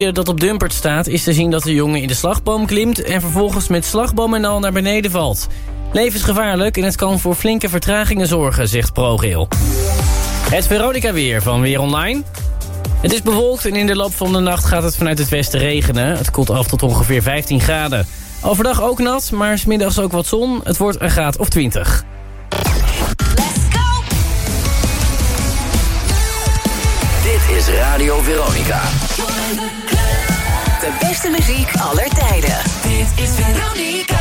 dat op Dumpert staat is te zien dat de jongen in de slagboom klimt en vervolgens met slagboom en al naar beneden valt. Levensgevaarlijk en het kan voor flinke vertragingen zorgen, zegt ProRail. Het Veronica weer van Weer Online. Het is bewolkt en in de loop van de nacht gaat het vanuit het westen regenen. Het koelt af tot ongeveer 15 graden. Overdag ook nat, maar 's middags ook wat zon. Het wordt een graad of 20. Dit is Radio Veronica. De beste muziek aller tijden. Dit is Veronica.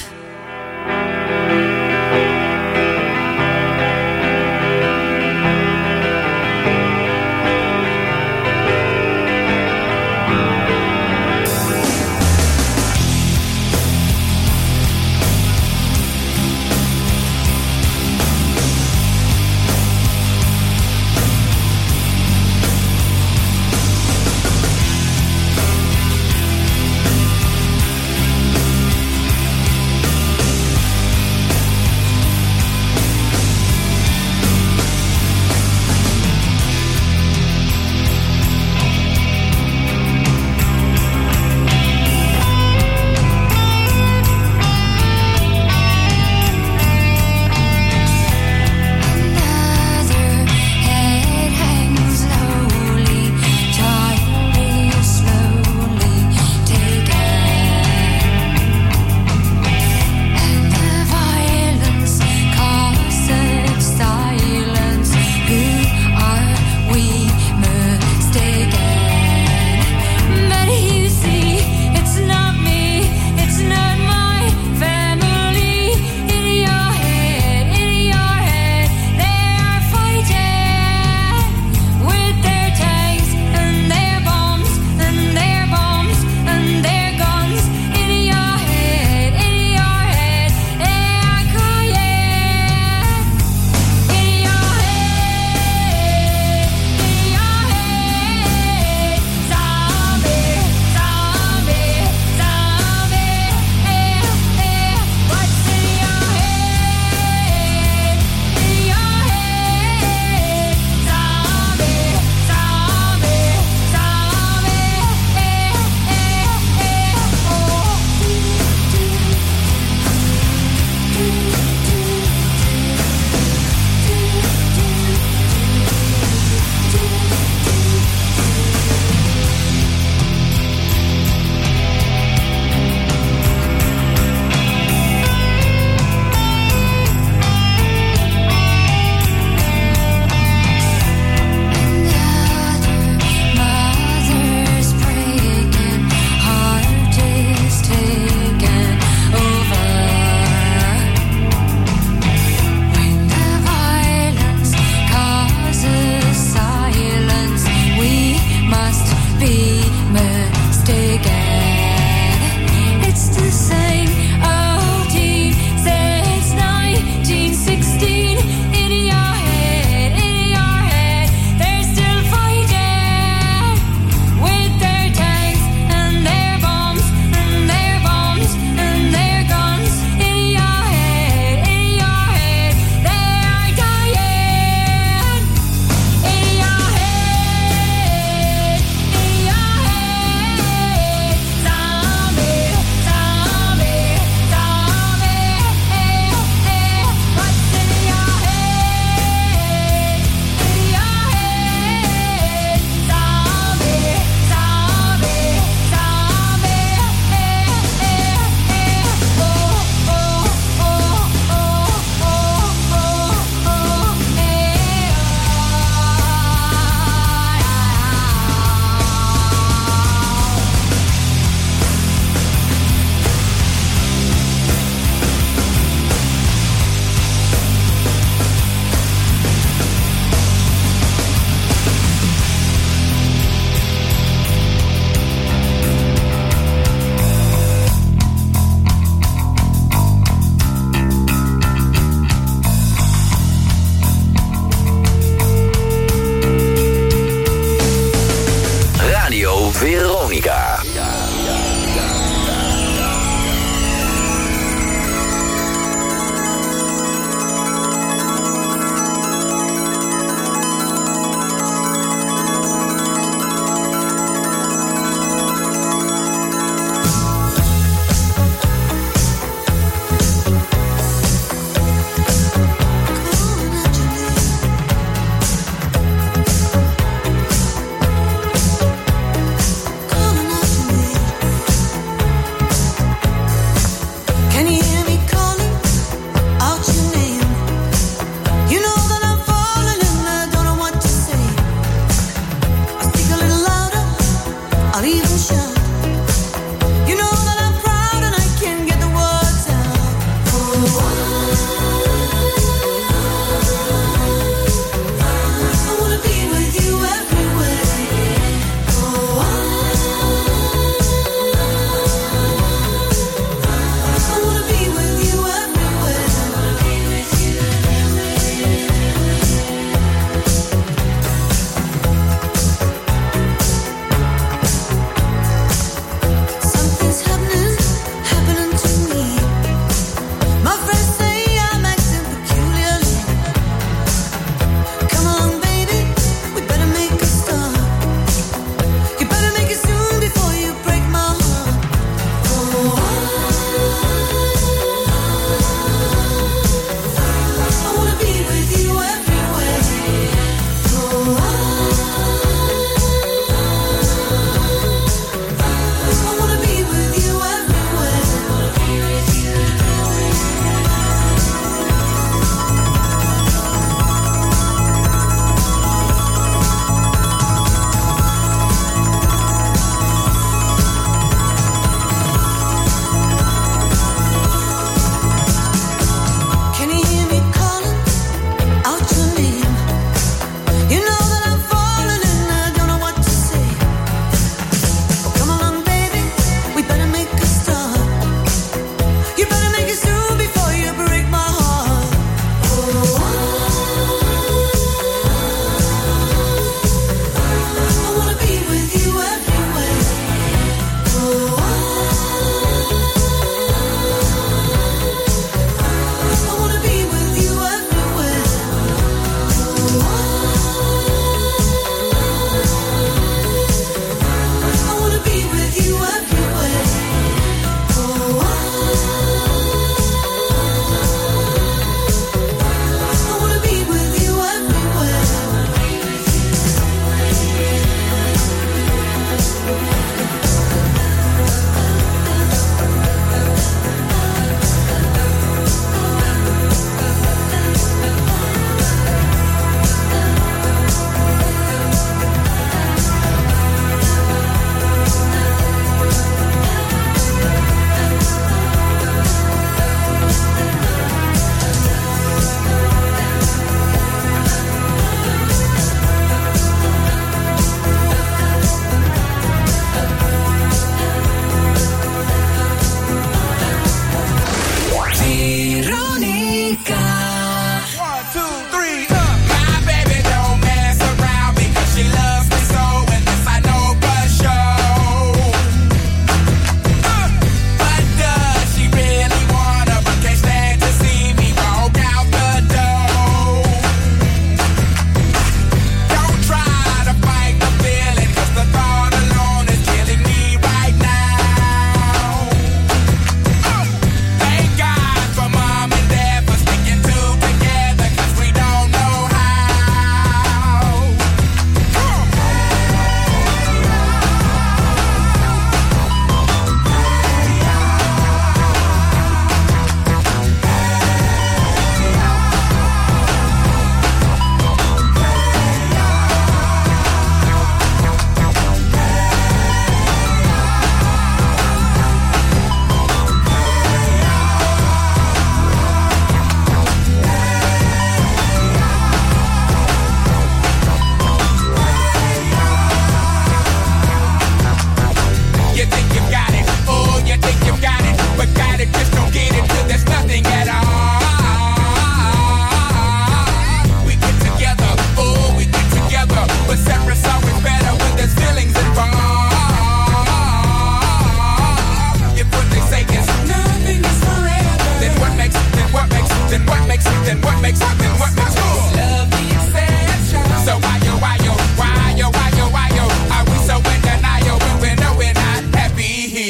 Veronica.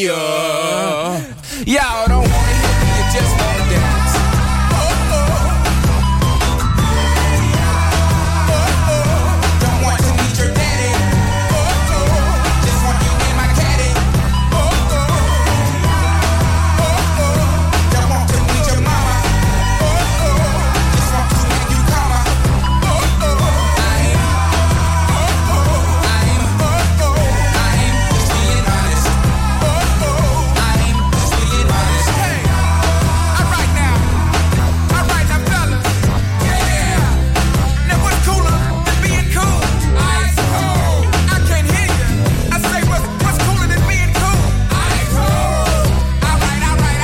ya. Y'all don't wanna hear me, you just wanna dance. Don't want to meet your daddy. Just want you in my caddy. Don't want to meet your mama. Just want to make you come. I ain't just being honest. I ain't just being honest. Hey, alright now, fellas. Yeah. Now what's cooler than being cool? Ice cold. I can't hear you. I say what's cooler than being cool? Ice cold. Alright.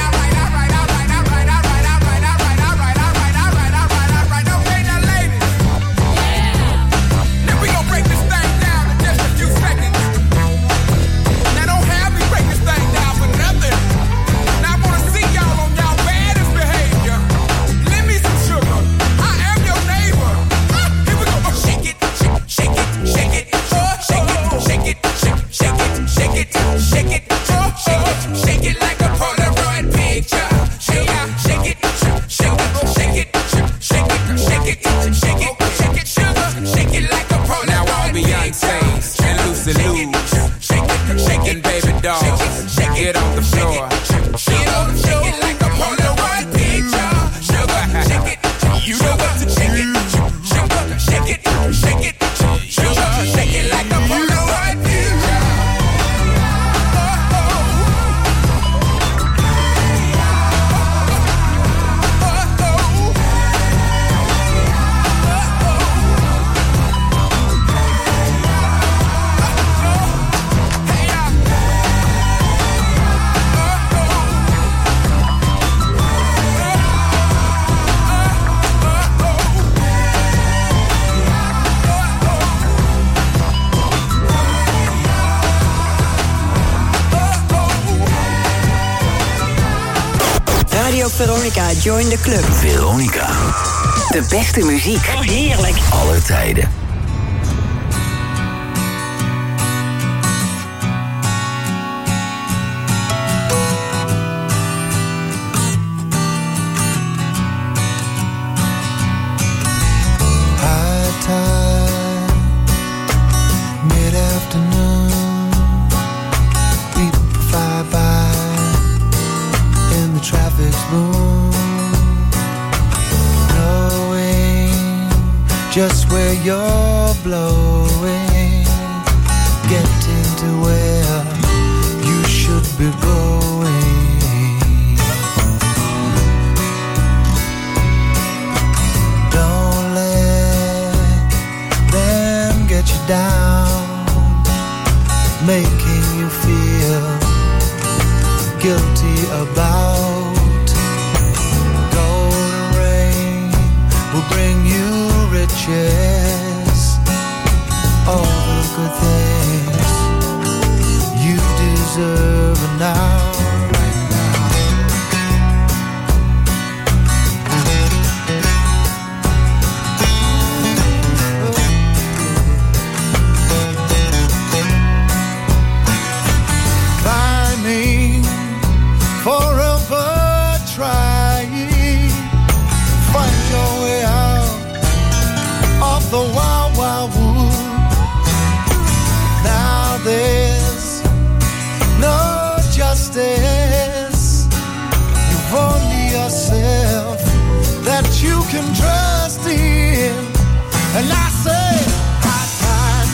Okay, now ladies. Now we gon' break this thing down in just a few seconds. Now don't have me break this thing down for nothing. Now I wanna see y'all on y'all baddest behavior. Lend me some sugar. I am your neighbor. Here we go. Shake it, shake it, shake it, shake it, shake it, shake it, shake it, shake it, shake it, shake it like a Polaroid picture. Shake it, shake it, shake it, shake it, shake it, shake it, shake it, shake it, sugar. Shake it like a Polaroid. Now all Beyonce's and Lucy Lou's and Baby Dolls, get on the floor. Get on the floor. Shake it like a Polaroid picture. Sugar, shake it. You know what to shake it. Sugar, shake it, shake it. Sugar, shake it like a Polaroid picture. Radio Veronica, join the club. Veronica. De beste muziek. Oh, heerlijk. Aller tijden. High tide, mid-afternoon, people fly by in the traffic's boom, knowing just where you're blowing, getting to where you should be going. Don't let them get you down, making you feel guilty about. Golden rain will bring you riches, all the good things you deserve now. Climbing, forever trying, find your way out of the wild, wild wood. Now there's no justice. You've only yourself that you can trust in. And I say, high time,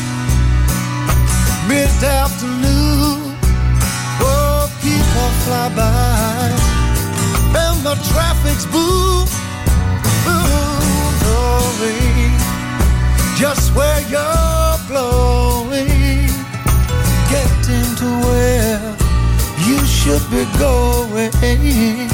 mid-afternoon, oh, people fly by, and the traffic's boom, boom, blowing, just where you're blowing, getting to where you should be going.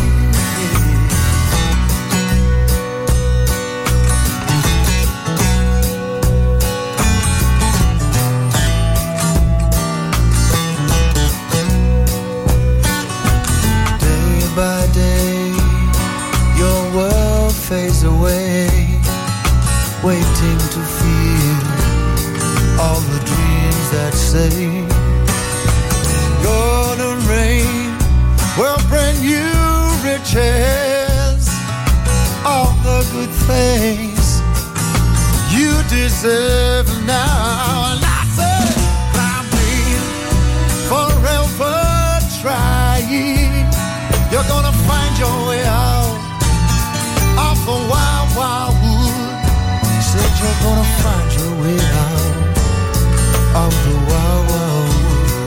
By day, your world fades away, waiting to feel all the dreams that say golden rain riches, all the good things you deserve now. And I said, I've been forever trying. You're gonna find your way out of the wild, wild wood. Said you're gonna find your way out of the wild, wild wood.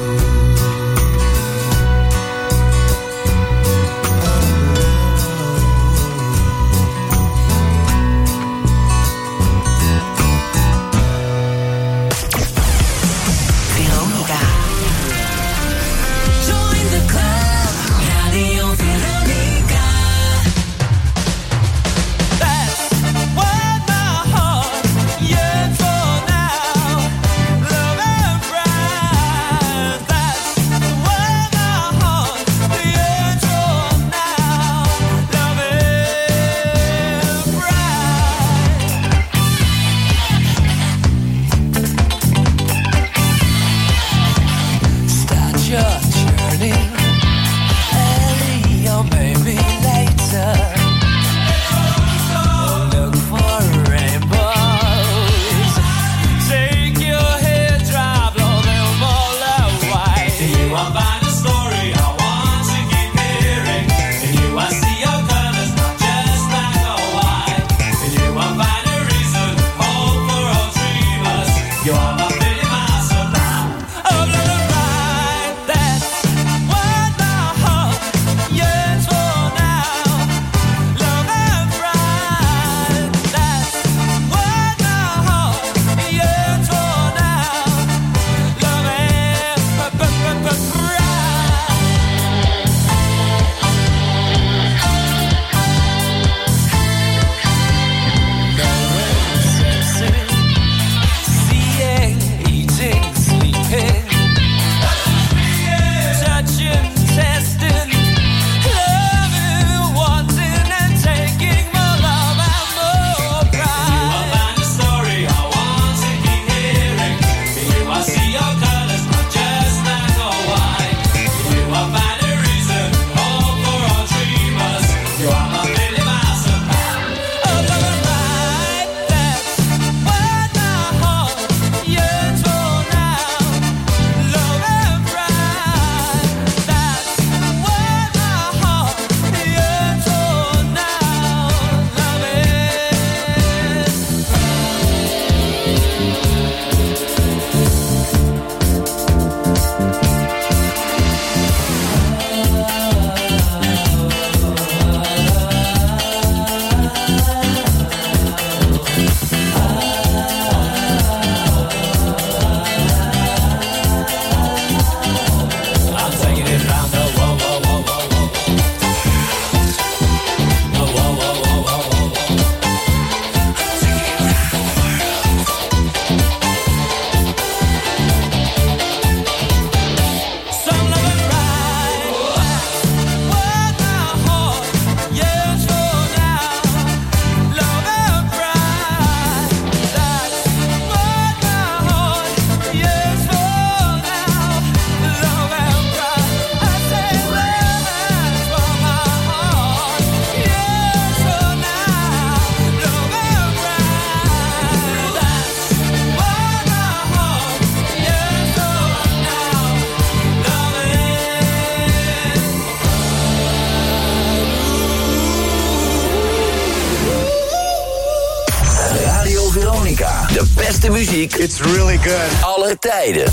De beste muziek. It's really good. Aller tijden.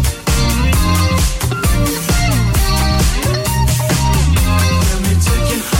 Let me take you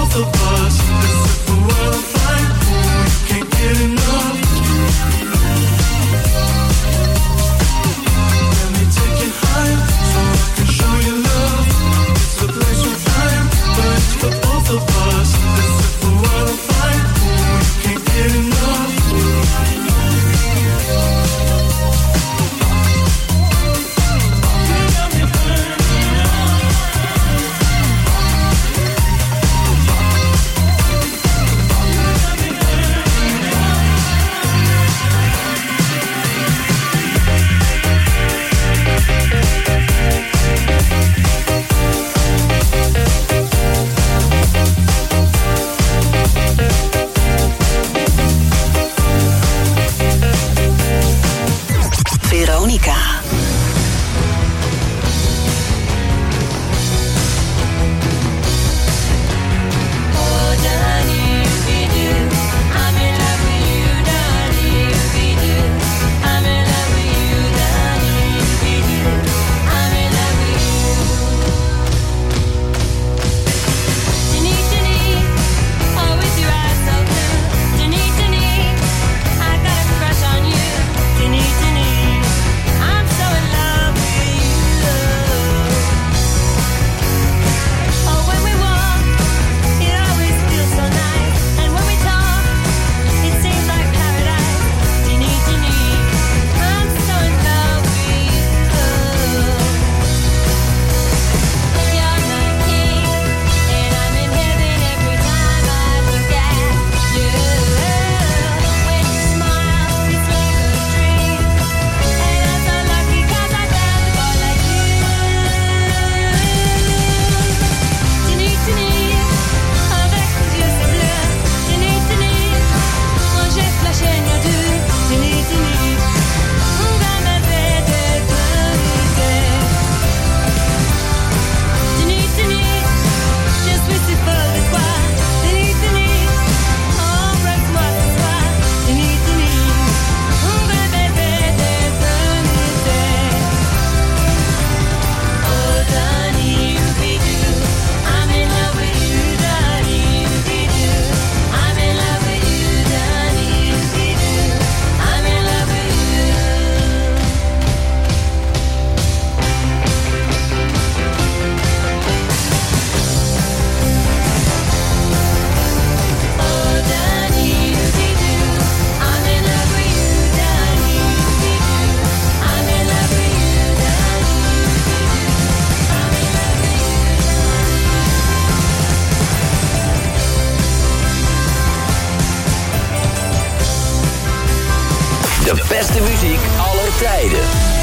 De beste muziek aller tijden.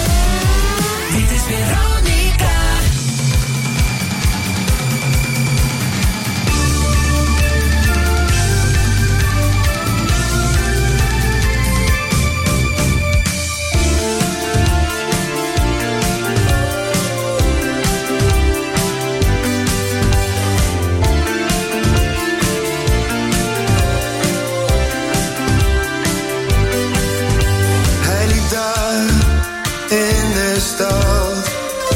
Dit is Veronica. Hij liep daar in de stad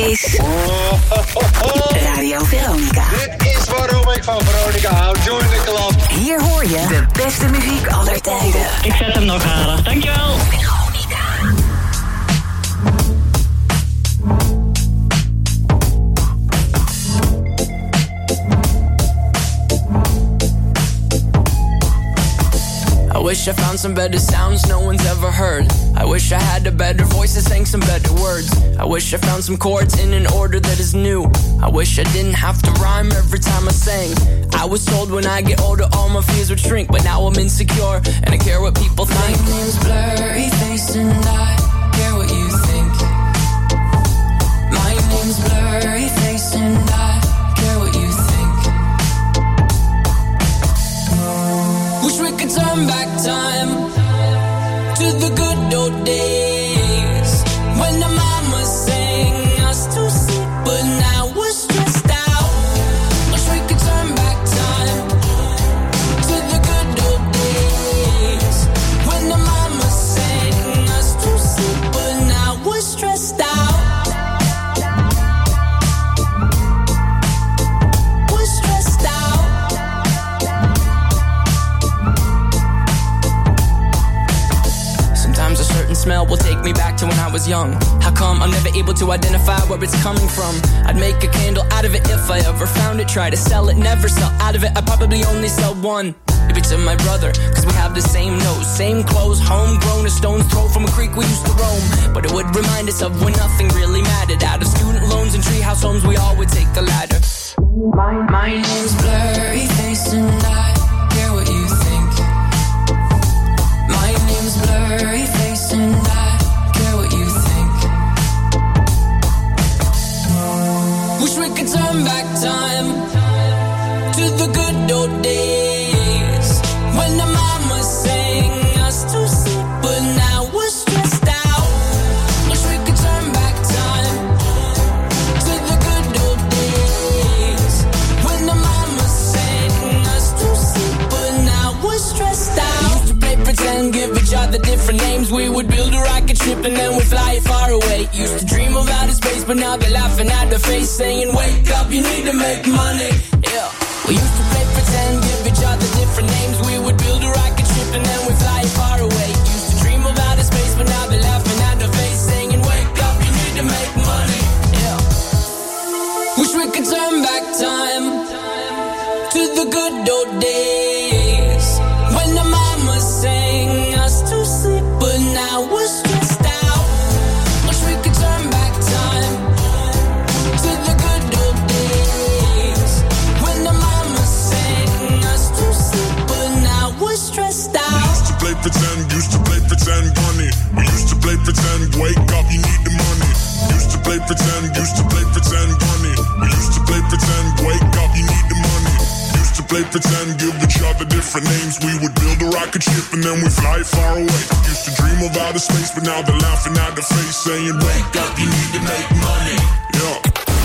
is Radio Veronica. Dit is waarom ik van Veronica hou. Join the club. Hier hoor je de beste muziek aller tijden. Ik zet hem nog harder. Dankjewel. Veronica. I wish I found some better sounds no one's ever heard. I wish I had a better voice that sang some better words. I wish I found some chords in an order that is new. I wish I didn't have to rhyme every time I sang. I was told when I get older all my fears would shrink, but now I'm insecure and I care what people think. My name's Blurry Face and I care what you think. My name's Blurry Face and I care what you think. Wish we could turn back time to the good old days when the mama sang us to sleep, but now we're stressed out. Wish we could turn back time to the good old days when the mama sang us to sleep, but now we're stressed out. We're stressed out. Sometimes a certain smell will take me back to when I was young. How come I'm never able to identify where it's coming from? I'd make a candle out of it if I ever found it. Try to sell it, never sell out of it. I'd probably only sell one. Maybe to my brother, cause we have the same nose, same clothes, homegrown, a stone's throw from a creek we used to roam. But it would remind us of when nothing really mattered. Out of student loans and treehouse homes, we all would take the ladder. My name's Blurry Face and I care what you think. My name's Blurry Face and I care what you think. Wish we could turn back time to the good old days when the mama sang us to sleep, but now we're stressed out. Wish we could turn back time to the good old days when the mama sang us to sleep, but now we're stressed out. Used to play pretend, give each other different names. We would build a rocket ship and then we'd fly it far away. Used to dream of outer space, but now they're laughing at the face, saying, wake up, you need to make money. Yeah. We used to play pretend, give each other different names. We would build a rocket ship and then we'd fly it far away. Used to dream of outer space, but now they're laughing at the face, saying, wake up, you need to make money. Yeah. Wish we could turn back time to the good old days when the mama sang us to sleep, but now we're stressed out. Wish we could turn back time to the good old days when the mama sang us to sleep, but now we're stressed out. Used to play pretend, bunny. We used to play pretend, wake up, you need the money. Used to play pretend, bunny. We used to play pretend, wake up, you need the money. Used to play pretend, give each other different names. We would build a rocket ship and then we fly far away. Used to dream of outer space, but now they're laughing at the face, saying, wake up, you need to make money. Yeah.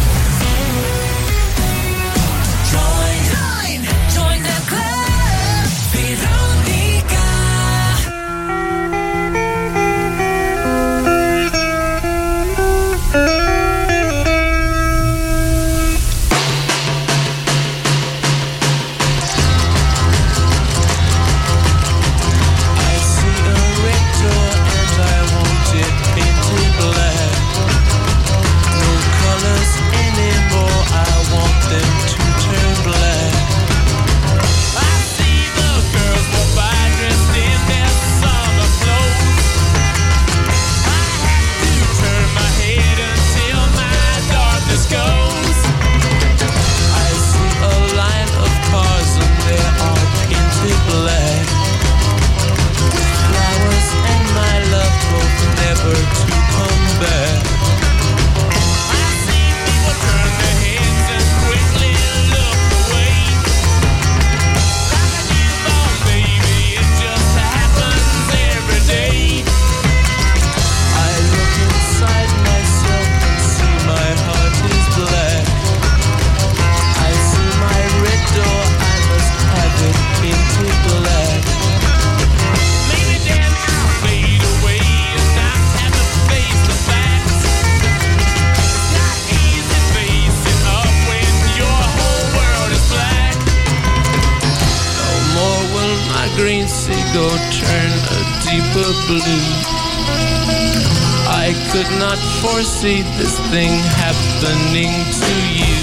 Join the club. Veronica. I see a red door and I want it painted black. No colors green seagull turn a deeper blue. I could not foresee this thing happening to you.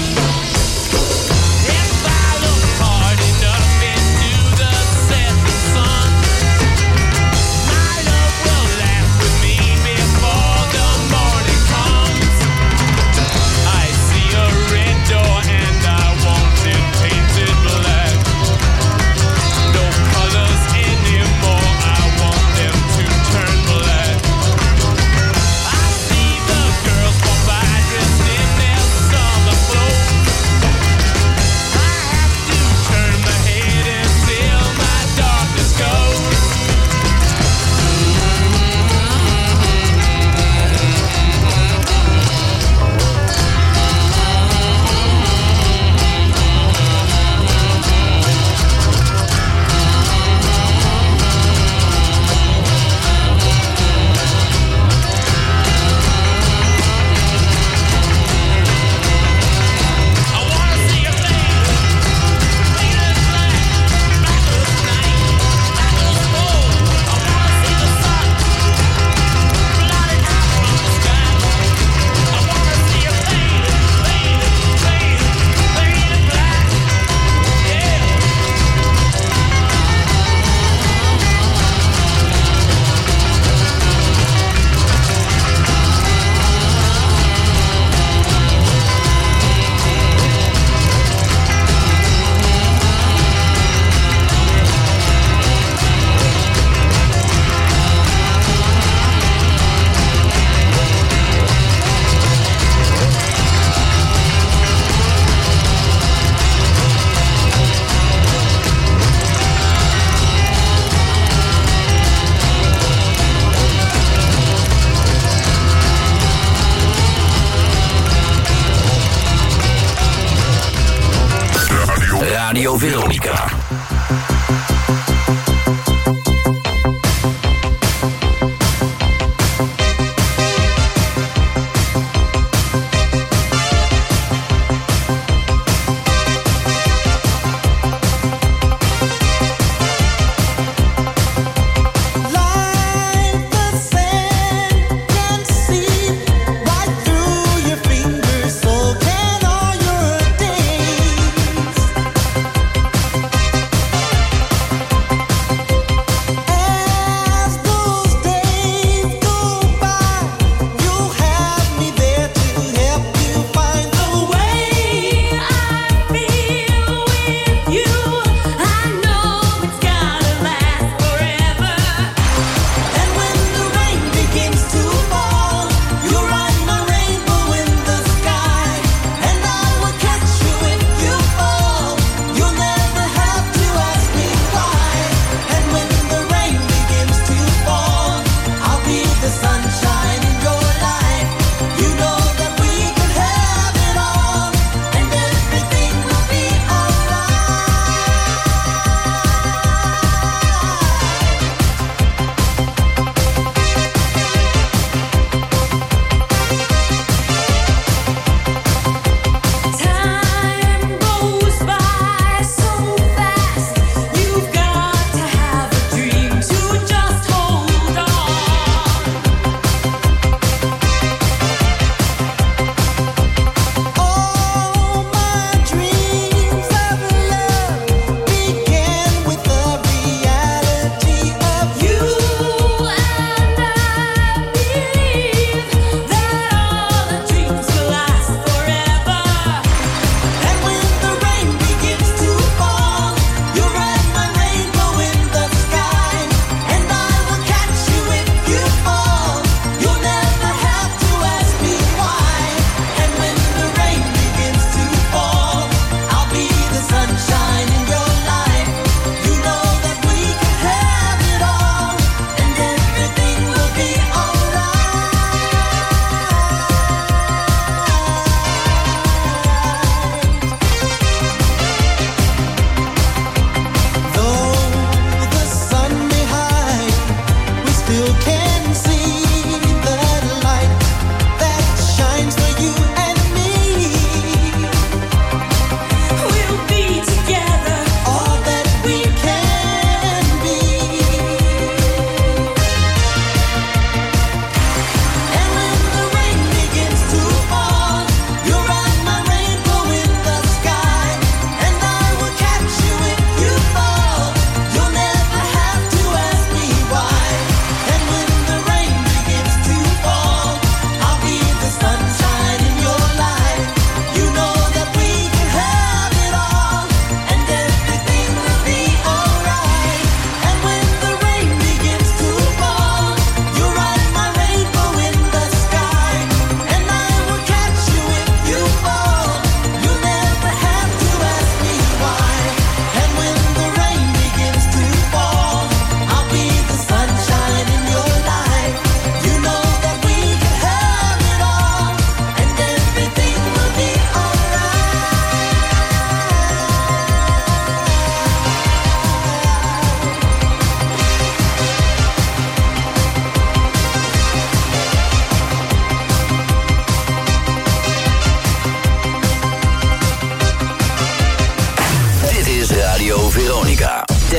Radio Veronica.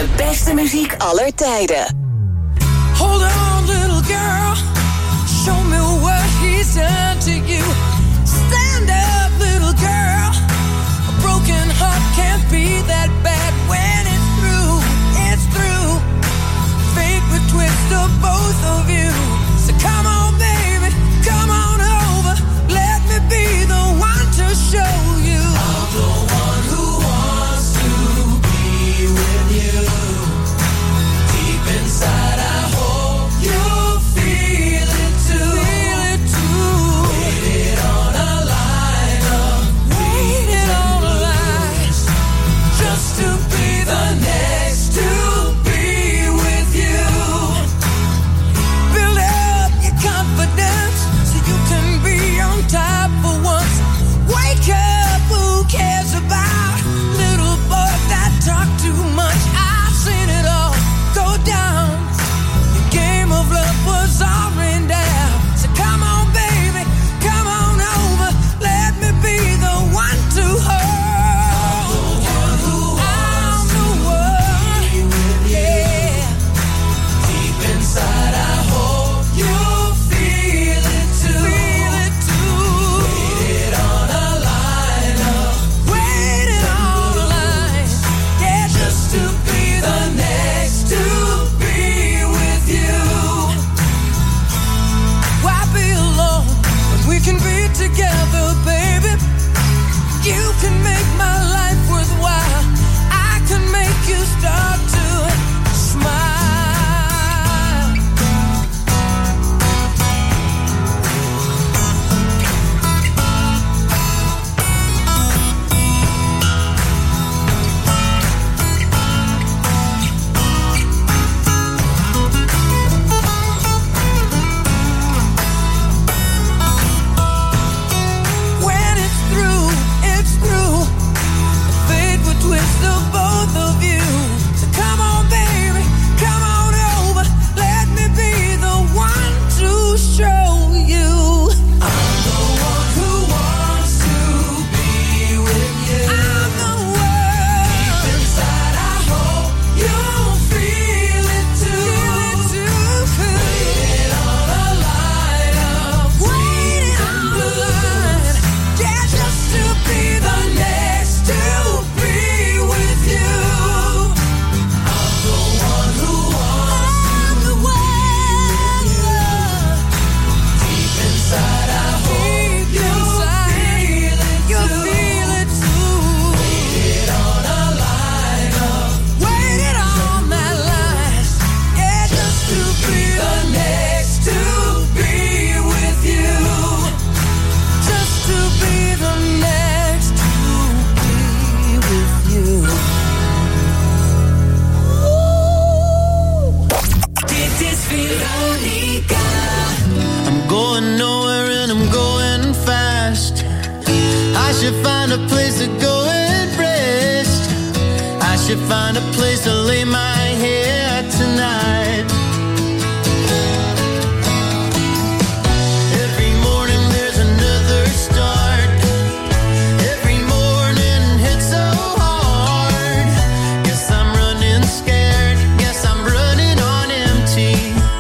De beste muziek aller tijden. Hold on, little girl. Show me what he's done to you. Stand up, little girl. A broken heart can't be that bad when it's through. It's through. Fate would twist the both of you. So come on, baby, come on over. Let me be the one to show you. I'm the one who wants to be with you. Deep inside, I hope you feel it too. Feel it too. Waited on a line up. Waited on a line. Just to be the next to be with you. Build up your confidence so you can be on top for once. Wake up, who cares about little boys that talk too much? I've seen it all go down. The game of love was all written down. So come on, baby, come on over. Let me be the one to hold. I'm the one, yeah. Deep inside, I hope you feel it too. Feel it too. Waited on a line up. Waited on a line. Yeah, just to be the next to be with you. Why be alone when we can be together, baby? You can make my life worthwhile. I can make you start to smile. When it's through, it's through. Fate would twist the both of you. So come on, baby, come on over. Let me be the one to show you. I'm the one who wants to be with you. I'm the one. Deep inside, I hope you'll feel it too. Waited on a line up. Waited on a line. Yeah, just to be the next to be with you. I'm the one who wants to be with you. Deep inside, I hope you'll feel it too. Waited on a line up. Waited on that line. Yeah, just to be the next to be with you. Just to be the next to be with you. Dit is Veronica. I'm going nowhere and I'm going fast. I should find a place to go and rest. I should find a place to lay my head tonight. Every morning there's another start. Every morning hits so hard. Guess I'm running scared. Guess I'm running on empty.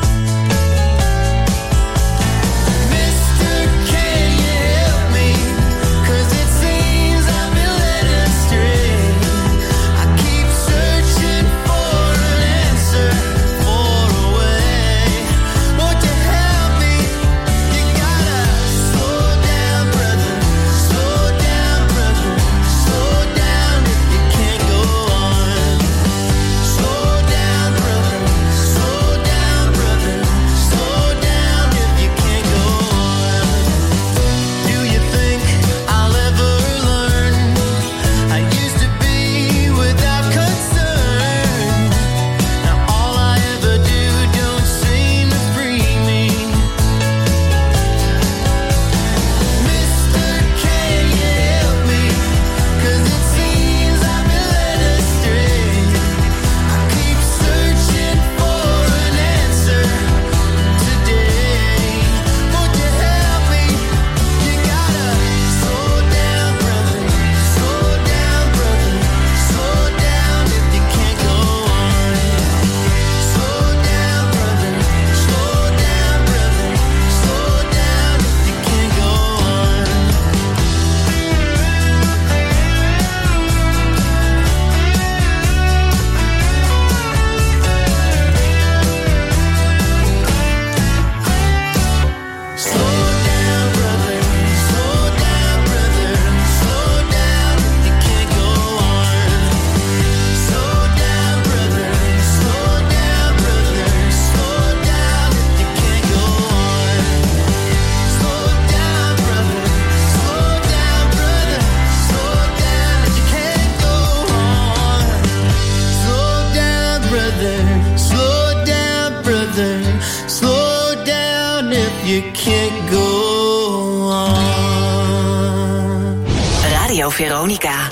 Mister, can you help me? 'Cause it seems I've been led astray. I keep searching for an answer, for you can't go on. Radio Veronica.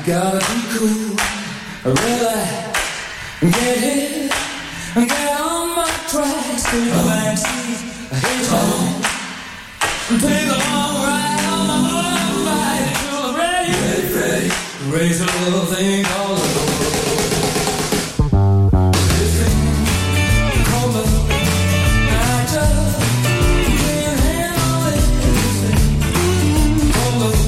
gotta be cool. Really get hit, get on my tracks, take a backseat, hitch home, take a long ride on my motorbike till I'm ready, raise a little thing called a this thing called love. I just can't handle it. This thing called love.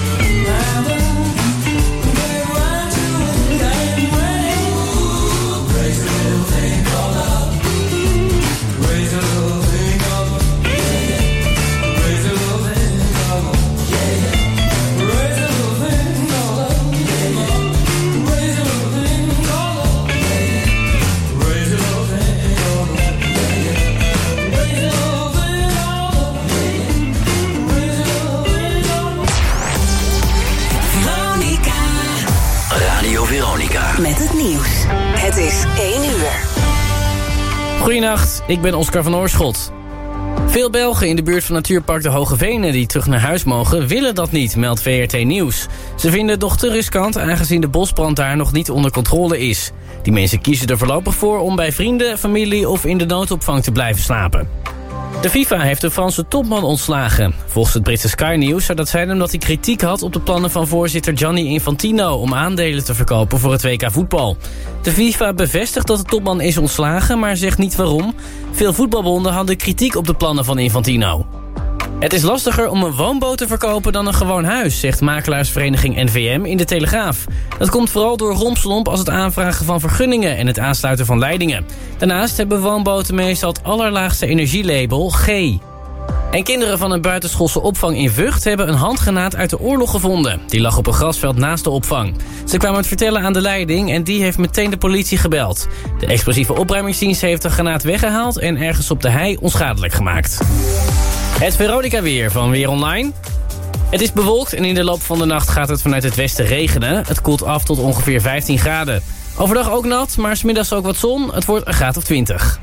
Met het nieuws. Het is 1 uur. Goedenacht, ik ben Oscar van Oorschot. Veel Belgen in de buurt van natuurpark de Hoge Venen die terug naar huis mogen, willen dat niet, meldt VRT Nieuws. Ze vinden het nog te riskant, aangezien de bosbrand daar nog niet onder controle is. Die mensen kiezen er voorlopig voor om bij vrienden, familie of in de noodopvang te blijven slapen. De FIFA heeft de Franse topman ontslagen. Volgens het Britse Sky News zou dat zijn omdat hij kritiek had op de plannen van voorzitter Gianni Infantino om aandelen te verkopen voor het WK voetbal. De FIFA bevestigt dat de topman is ontslagen, maar zegt niet waarom. Veel voetbalbonden hadden kritiek op de plannen van Infantino. Het is lastiger om een woonboot te verkopen dan een gewoon huis, zegt makelaarsvereniging NVM in de Telegraaf. Dat komt vooral door rompslomp als het aanvragen van vergunningen en het aansluiten van leidingen. Daarnaast hebben woonboten meestal het allerlaagste energielabel G. En kinderen van een buitenschoolse opvang in Vught hebben een handgranaat uit de oorlog gevonden. Die lag op een grasveld naast de opvang. Ze kwamen het vertellen aan de leiding en die heeft meteen de politie gebeld. De explosieve opruimingsdienst heeft de granaat weggehaald en ergens op de hei onschadelijk gemaakt. Het Veronica-weer van Weer Online. Het is bewolkt en in de loop van de nacht gaat het vanuit het westen regenen. Het koelt af tot ongeveer 15 graden. Overdag ook nat, maar 's middags ook wat zon. Het wordt een graad of 20.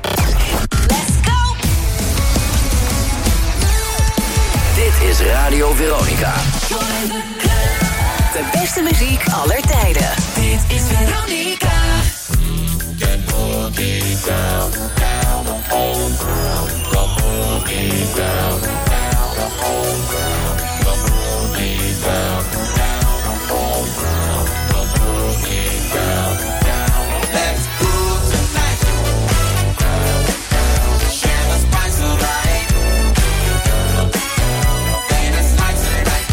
Dit is Radio Veronica. De beste muziek aller tijden. Dit is Veronica. Get boogie down, down the home ground. The boogie down, down the home ground. The boogie down, down the home ground. The boogie down, down. Let's groove tonight. Share the spice of life. And it's like tonight.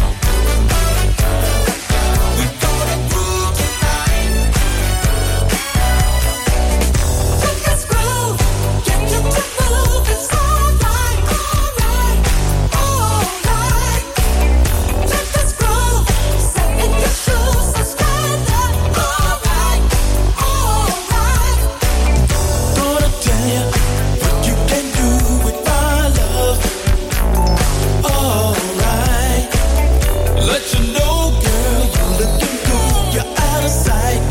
We gonna groove tonight. Let's groove. Get you to move. It's alright, alright, alright. Let's groove. Step in your shoes, so stand up. Alright, alright. Gonna tell you what you can do with my love. Alright. Let you know, girl, you're looking good. You're out of sight.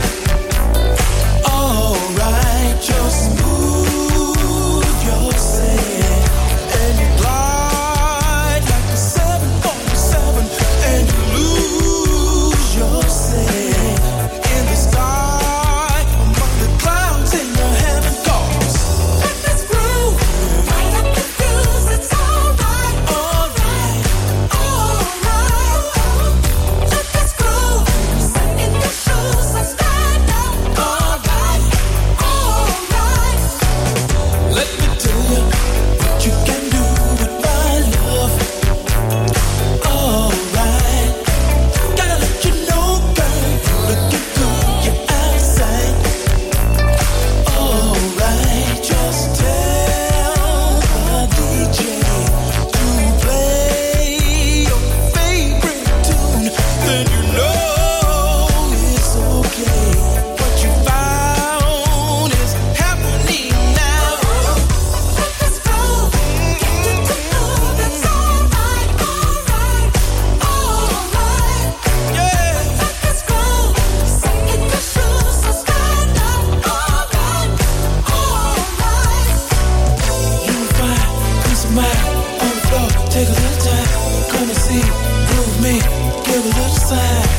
Alright. Just move yourself and you glide like a 747 and you lose yourself in the sky among the clouds in the heaven goes. Let's groove. Light up the fuse. It's alright, alright, alright. Let's groove. Step in your shoes, so stand up. Alright, alright. Let me tell you what you can do with my love. Alright. Gotta let you know, girl, you're looking good. You're out of sight. Alright. Just tell the DJ to play your favorite tune. Then you know it's okay. What you found is happening now. Let's groove. Get you to move. It's alright, alright, alright. Yeah. Let's groove. Step in your shoes, so stand up. Alright, alright. You find peace of mind on the floor. Take a little time, come and see, groove me, give a little sign.